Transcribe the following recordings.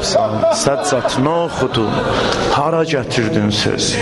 yapsan, səccatını oxudun, hara gətirdin sözü?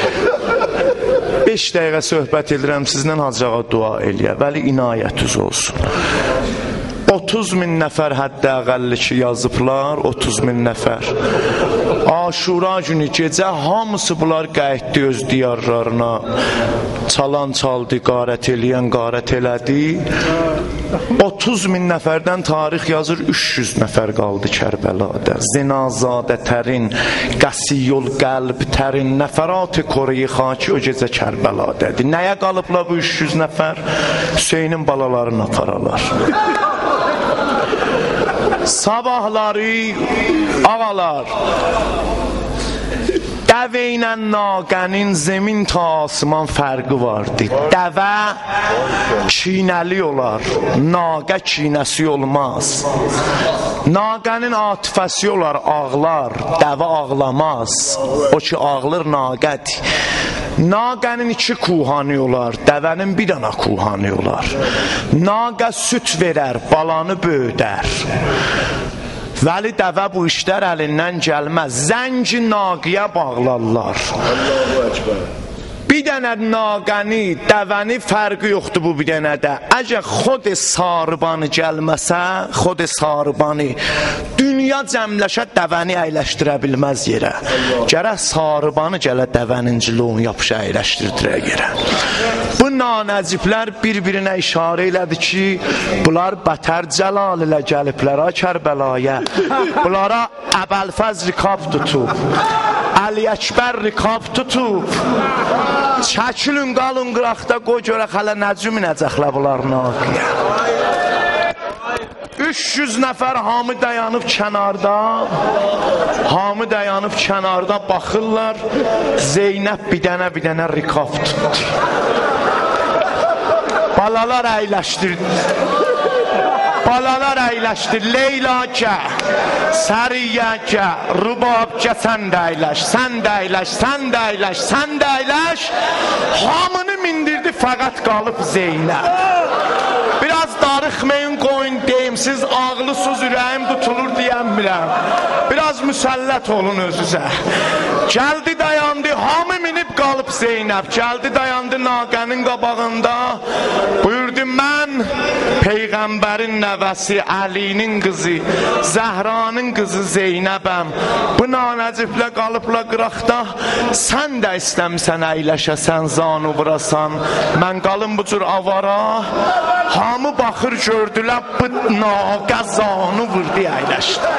5 dəqiqə söhbət edirəm sizlə, Hacıağa dua eləyə, vəli inayətiniz olsun. 30.000 nəfər həddə əqəlli ki yazıblar, 30.000 nəfər. Aşura günü gecə hamısı bunlar qayıtdı öz diyarlarına. Çalan çaldı, qarət eləyən qarət elədi. 30.000 nəfərdən tarix yazır, 300 nəfər qaldı Kərbəlada. Zinazadə tərin, qəsiyyul qəlb tərin, nəfərat-ı koreyi xaki o gecə Kərbəladadır. Nəyə qalıblar bu 300 nəfər? Hüseynin balalarını aparalar. Sabahları ağalar, dəvə ilə naqənin zemin ta asman fərqi vardı. Dəvə çiynəli olar, naqə çiynəsi olmaz. Naqənin atifəsi olar, ağlar, dəvə ağlamaz. O ki ağlır naqədir. Naqənin 2 kuhanı olar, dəvənin bir dana kuhanı olar. Naqə süt verər, balanı böyüdər. Vəli dəvə bu işlər əlindən gəlməz. Zəngi naqiyə bağlarlar. Bir dənə naqəni, dəvəni fərqi yoxdur bu bir dənədə. Əgər xod sarıbanı gəlməsə, xod sarıbanı dünya cəmləşə dəvəni əyləşdirə bilməz yerə. Gərək sarıbanı gələ dəvənin ciloğunu yapışa əyləşdirdirə yerə. Bu nanəciblər bir-birinə işarə elədi ki, bunlar bətər cəlal ilə gəliblər Kərbəlaya. Bunlara Əbəlfəz rikab tutub, Əli Əkbər rikab tutub. Çəkilin qalın qıraqda, qoy görək hələ nəcüm inəcəklə bunlar naqiyə. 300 nəfər hamı dayanıb kənarda, hamı dayanıb kənarda baxırlar. Zeynəb bir dənə rikab tutdu. Balalar əyləşdirdi. Balalar əyləşdir. Leylakə, Səriyəkə, Rubabkə, sən də əyləş, sən də əyləş, sən də əyləş, sən də əyləş. Hamını mindirdi, fəqət qalıb Zeynəb. Biraz darıxmayın, qoyun deyim, siz ağlısız ürəyim tutulur deyəmirəm. Biraz müsəllət olun özünüzə. Gəldi dayandı, hamı minib qalıb Zeynəb. Gəldi dayandı naqənin qabağında. Buyurdu, mən Peyğəmbərin nəvəsi, Əlinin qızı, Zəhranın qızı Zeynəbəm. Bu nanəciblə qalıbla qıraqda. Sən də istəmsən əyləşəsən, zanı vurasan. Mən qalım bu cür avara. Hamı baxır gördülər, bu naqə zanı vurdu, əyləşdi.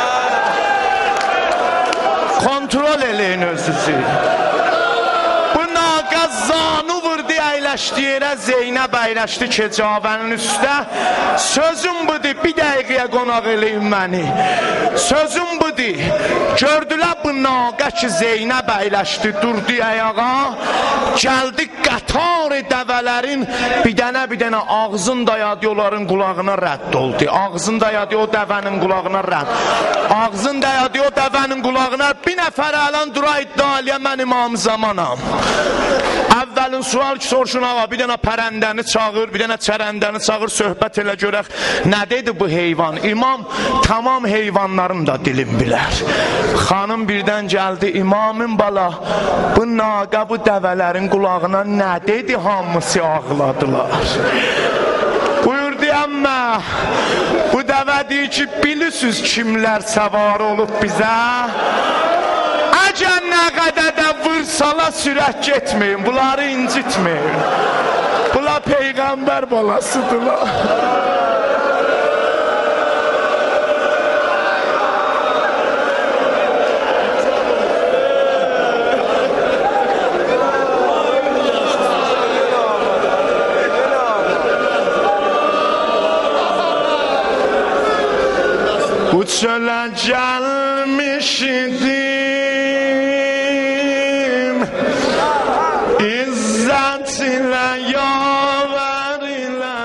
Kontrol eləyin özünüzü. Bu naqə zanı vurdu, əyləşdi yerə. Zeynəb əyləşdi kecavənin üstə. Sözüm budur, bir dəqiqəyə qonaq eləyin məni. Sözüm budur. Gördülər bu naqə ki Zeynəb əyləşdi, durdu ayağa. Gəldi qatar dəvələrin bir dənə ağzın dayadı onların qulağına rədd oldu. Ağzın dayadı o dəvənin qulağına rədd. Ağzın dayadı o dəvənin qulağına. Bir nəfər əlan dura iddia eləyə, mən İmam Zamanam. Əvvəlin sual ki soruşun ağa, bir dənə pərəndəni çağır, bir dənə çərəndəni çağır, söhbət elə görək. Nə dedi bu heyvan? İmam tamam heyvanların da dilin bilər. Xanım birdən gəldi, imamın bala, bu naqə bu dəvələrin qulağına nə dedi? Hamısı ağladılar. Buyurdu, əmmə, bu dəvə deyir ki, bilirsiniz kimlər səvar olub bizə? Əgər nə qədər də vırsala sürət getməyin, bunları incitməyin. Bunlar Peyğəmbər balasıdırlar. Bu çölə gəlmiş idim, İzzət ilə yavər ilə.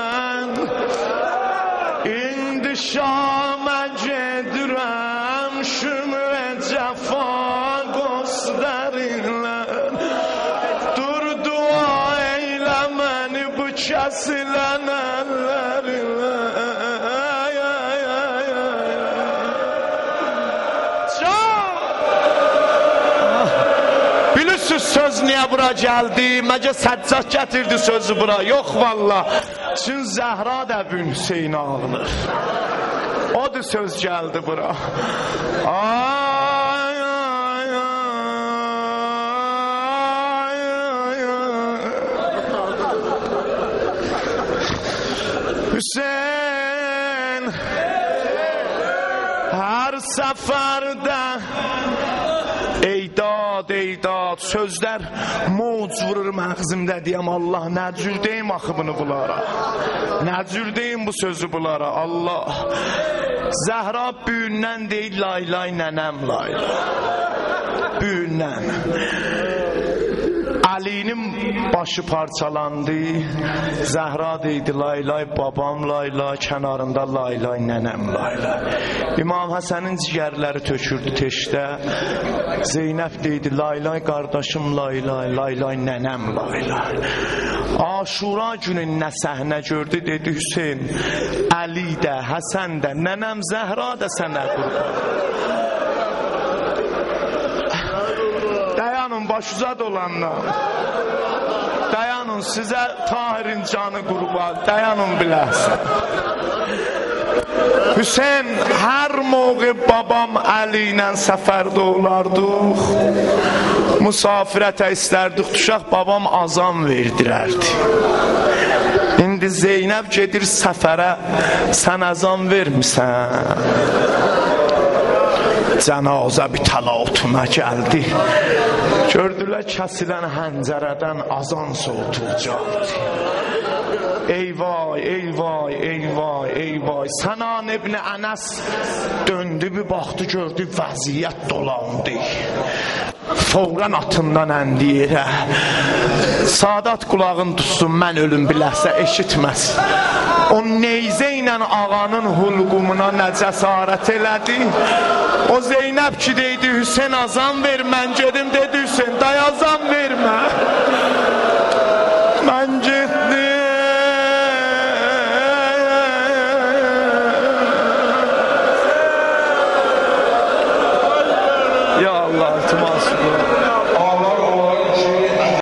İndi Şamə gedirəm, şümrə cəfa göstərirlə. Dur dua eylə məni bu kəsilən əllərinlə. 3 Bilirsiniz söz niyə bura gəldi? Məcə Səccad gətirdi sözü bura. Yox valla. Çün Zəhra da bün Hüseyin ağılır. Odur söz gəldi bura. Ay ay ay ay. Hüseyin hər səfərdə Eydad sözlər mövc vurur məğzimdə deyəm Allah nə cür deyim axı bunu bunlara, nə cür deyim bu sözü bunlara. Allah Zəhra büyündən deyil lay lay nənəm lay lay büyündən Ali'nin başı parçalandı, Zəhra deydi lay lay babam lay lay, kənarında lay lay nənəm lay lay. İmam Həsənin cigərləri tökürdü teşdə, Zeynəb deydi lay lay qardaşım lay lay, lay lay nənəm lay lay. Aşura günün nə səhnə gördü, dedi Hüseyin, Əli də, Həsən də, nənəm Zəhra da sənə qurban. Dayanın başucad olanlar, dayanın sizə Tahirin canı qurban, dayanın biləsin. Hüseyin hər mövqe babam Əli ilə səfərdə olardıq, musafirətə istərdik, düşək babam azam verdirərdi. İndi Zeynəb gedir səfərə, sən azam vermirsən. Cənazə bir təlatümə gəldi, gördülər kəsilən həncərədən azan soğutulacaqdı. Ey vay, ey vay, ey vay, ey vay. Sənan ibn Ənəs döndü bir baxdı, gördü vəziyyət dolandı. Fovran atından əndi yerə. Sadat qulağın tutsun, mən ölüm biləsə eşitməsin. O neyzə ilə ağanın hulqumuna nə cəsarət elədi. O Zeynəb ki deydi Hüseyin azam ver, mən gedim dedi Hüseyin day azam vermə.